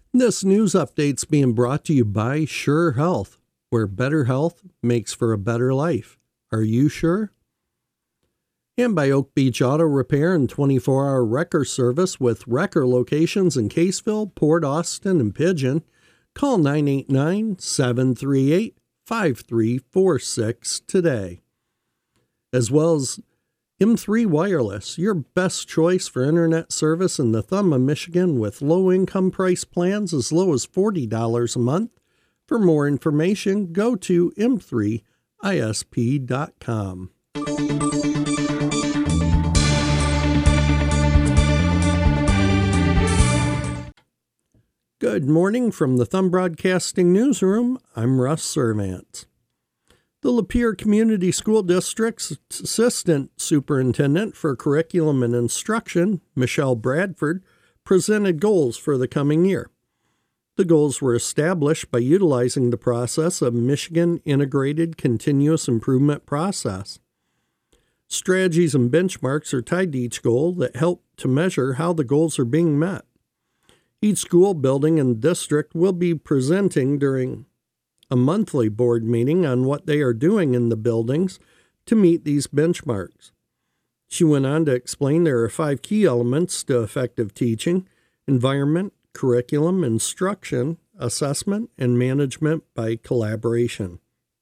This news update's being brought to you by Sure Health, where better health makes for a better life. Are you sure? And by Oak Beach Auto Repair and 24-hour wrecker service with wrecker locations in Caseville, Port Austin, and Pigeon. Call 989-738-5346 today. As well as M3 Wireless, your best choice for internet service in the thumb of Michigan with low-income price plans as low as $40 a month. For more information, go to m3isp.com. Good morning from the Thumb Broadcasting Newsroom. I'm Russ Servant. The Lapeer Community School District's Assistant Superintendent for Curriculum and Instruction, Michelle Bradford, presented goals for the coming year. The goals were established by utilizing the process of Michigan Integrated Continuous Improvement Process. Strategies and benchmarks are tied to each goal that help to measure how the goals are being met. Each school building and district will be presenting during a monthly board meeting on what they are doing in the buildings to meet these benchmarks. She went on to explain there are 5 key elements to effective teaching: environment, curriculum, instruction, assessment, and management by collaboration.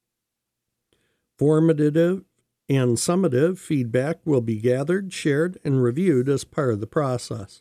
Formative and summative feedback will be gathered, shared, and reviewed as part of the process.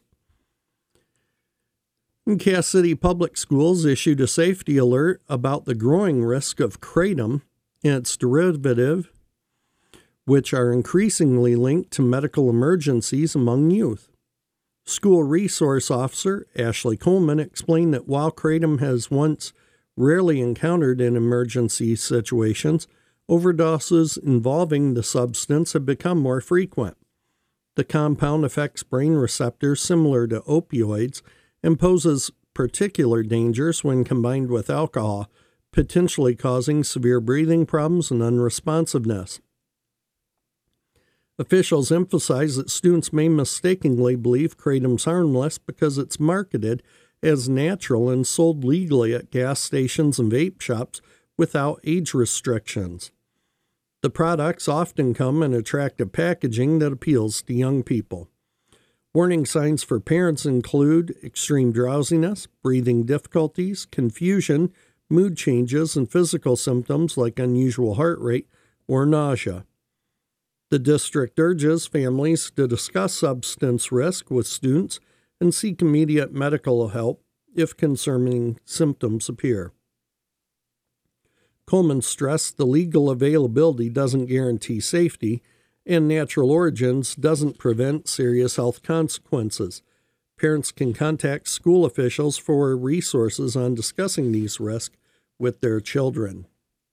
Cass City Public Schools issued a safety alert about the growing risk of kratom and its derivative, which are increasingly linked to medical emergencies among youth. School Resource Officer Ashley Coleman explained that while kratom has once rarely encountered in emergency situations, overdoses involving the substance have become more frequent. The compound affects brain receptors similar to opioids and poses particular dangers when combined with alcohol, potentially causing severe breathing problems and unresponsiveness. Officials emphasize that students may mistakenly believe kratom's harmless because it's marketed as natural and sold legally at gas stations and vape shops without age restrictions. The products often come in attractive packaging that appeals to young people. Warning signs for parents include extreme drowsiness, breathing difficulties, confusion, mood changes, and physical symptoms like unusual heart rate or nausea. The district urges families to discuss substance risk with students and seek immediate medical help if concerning symptoms appear. Coleman stressed the legal availability doesn't guarantee safety, and natural origins doesn't prevent serious health consequences. Parents can contact school officials for resources on discussing these risks with their children.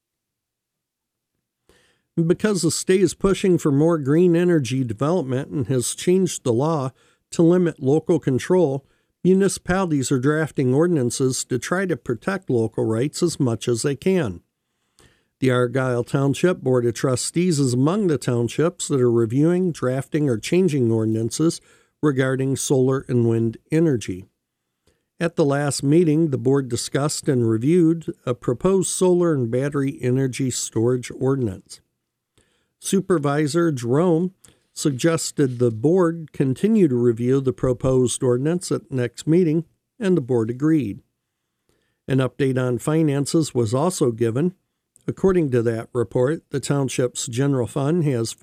Because the state is pushing for more green energy development and has changed the law to limit local control, municipalities are drafting ordinances to try to protect local rights as much as they can. The Argyle Township Board of Trustees is among the townships that are reviewing, drafting, or changing ordinances regarding solar and wind energy. At the last meeting, the board discussed and reviewed a proposed solar and battery energy storage ordinance. Supervisor Jerome suggested the board continue to review the proposed ordinance at the next meeting, and the board agreed. An update on finances was also given. According to that report, the township's general fund has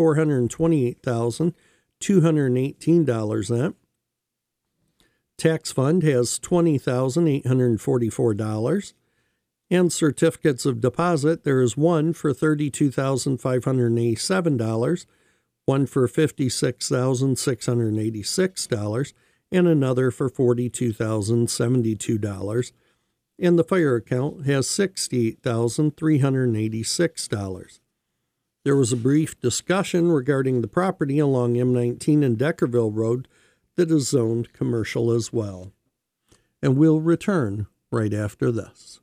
$428,218 in it. Tax fund has $20,844. And certificates of deposit, there is one for $32,587, one for $56,686, and another for $42,072. And the fire account has $68,386. There was a brief discussion regarding the property along M19 and Deckerville Road that is zoned commercial as well. And we'll return right after this.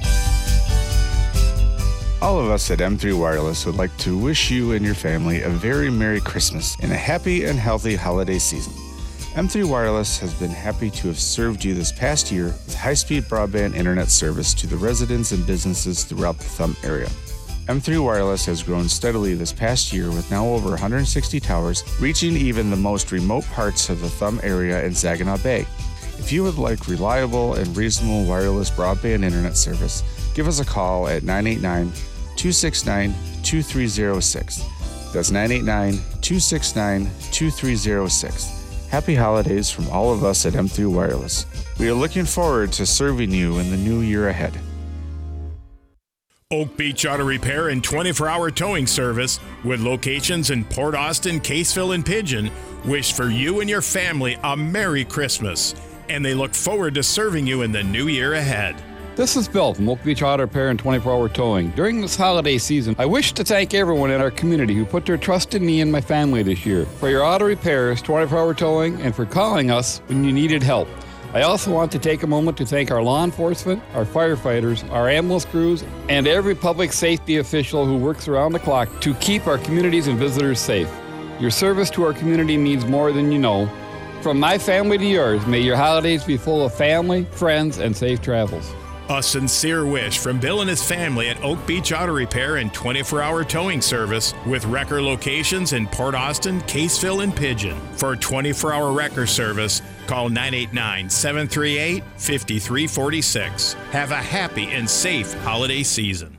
All of us at M3 Wireless would like to wish you and your family a very Merry Christmas and a happy and healthy holiday season. M3 Wireless has been happy to have served you this past year with high-speed broadband internet service to the residents and businesses throughout the Thumb area. M3 Wireless has grown steadily this past year with now over 160 towers, reaching even the most remote parts of the Thumb area and Saginaw Bay. If you would like reliable and reasonable wireless broadband internet service, give us a call at 989-269-2306. That's 989-269-2306. Happy holidays from all of us at M3 Wireless. We are looking forward to serving you in the new year ahead. Oak Beach Auto Repair and 24-hour towing service with locations in Port Austin, Caseville, and Pigeon wish for you and your family a Merry Christmas, and they look forward to serving you in the new year ahead. This is Bill from Oak Beach Auto Repair and 24-hour towing. During this holiday season, I wish to thank everyone in our community who put their trust in me and my family this year for your auto repairs, 24-hour towing, and for calling us when you needed help. I also want to take a moment to thank our law enforcement, our firefighters, our ambulance crews, and every public safety official who works around the clock to keep our communities and visitors safe. Your service to our community means more than you know. From my family to yours, may your holidays be full of family, friends, and safe travels. A sincere wish from Bill and his family at Oak Beach Auto Repair and 24-hour towing service with wrecker locations in Port Austin, Caseville, and Pigeon. For 24-hour wrecker service, call 989-738-5346. Have a happy and safe holiday season.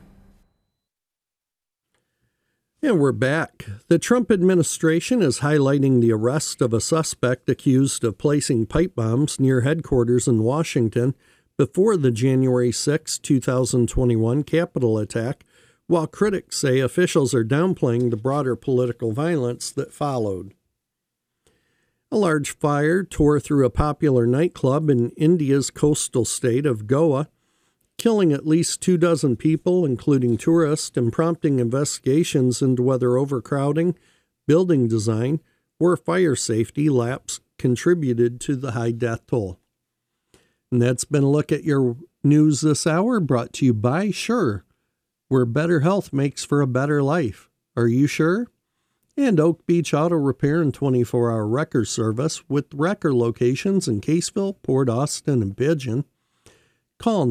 And we're back. The Trump administration is highlighting the arrest of a suspect accused of placing pipe bombs near headquarters in Washington before the January 6, 2021 Capitol attack, while critics say officials are downplaying the broader political violence that followed. A large fire tore through a popular nightclub in India's coastal state of Goa, killing at least 24 people, including tourists, and prompting investigations into whether overcrowding, building design, or fire safety lapse contributed to the high death toll. And that's been a look at your news this hour, brought to you by Sure, where better health makes for a better life. Are you sure? And Oak Beach Auto Repair and 24-hour wrecker service with wrecker locations in Caseville, Port Austin, and Pigeon. Call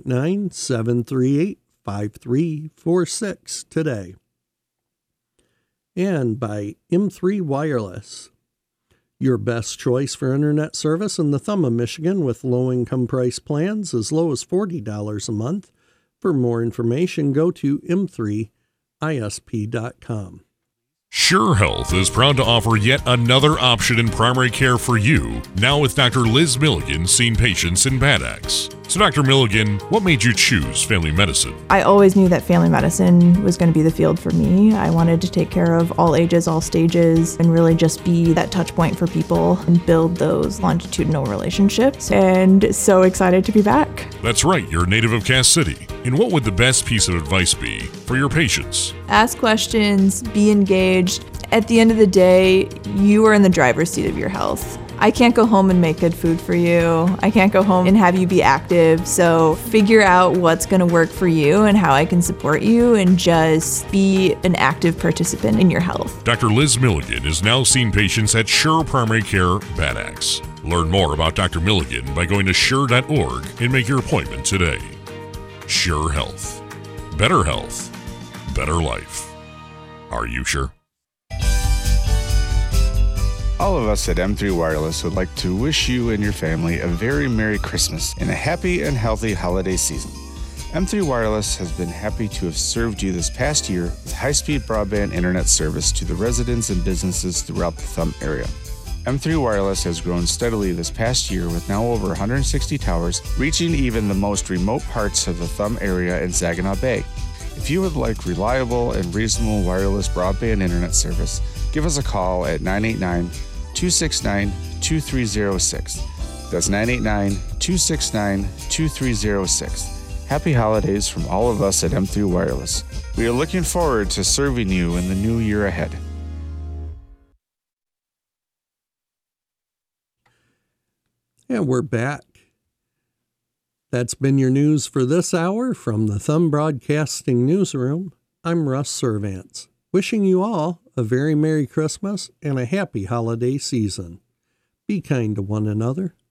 989-738-5346 today. And by M3 Wireless, your best choice for internet service in the Thumb of Michigan with low-income price plans as low as $40 a month. For more information, go to m3isp.com. Sure Health is proud to offer yet another option in primary care for you, now with Dr. Liz Milligan seeing patients in Bad Axe. So Dr. Milligan, what made you choose family medicine? I always knew that family medicine was going to be the field for me. I wanted to take care of all ages, all stages, and really just be that touch point for people and build those longitudinal relationships. And so excited to be back. That's right, you're a native of Cass City. And what would the best piece of advice be for your patients? Ask questions, be engaged. At the end of the day, you are in the driver's seat of your health. I can't go home and make good food for you. I can't go home and have you be active. So figure out what's going to work for you and how I can support you, and just be an active participant in your health. Dr. Liz Milligan is now seeing patients at Sure Primary Care, Bad Axe. Learn more about Dr. Milligan by going to sure.org and make your appointment today. Sure Health. Better health. Better life. Are you sure? All of us at M3 Wireless would like to wish you and your family a very Merry Christmas and a happy and healthy holiday season. M3 Wireless has been happy to have served you this past year with high-speed broadband internet service to the residents and businesses throughout the Thumb area. M3 Wireless has grown steadily this past year with now over 160 towers, reaching even the most remote parts of the Thumb area and Saginaw Bay. If you would like reliable and reasonable wireless broadband internet service, give us a call at 989-269-2306. That's 989-269-2306. Happy holidays from all of us at M3 Wireless. We are looking forward to serving you in the new year ahead. And we're back. That's been your news for this hour from the Thumb Broadcasting Newsroom. I'm Russ Servants, wishing you all a very Merry Christmas and a happy holiday season. be kind to one another.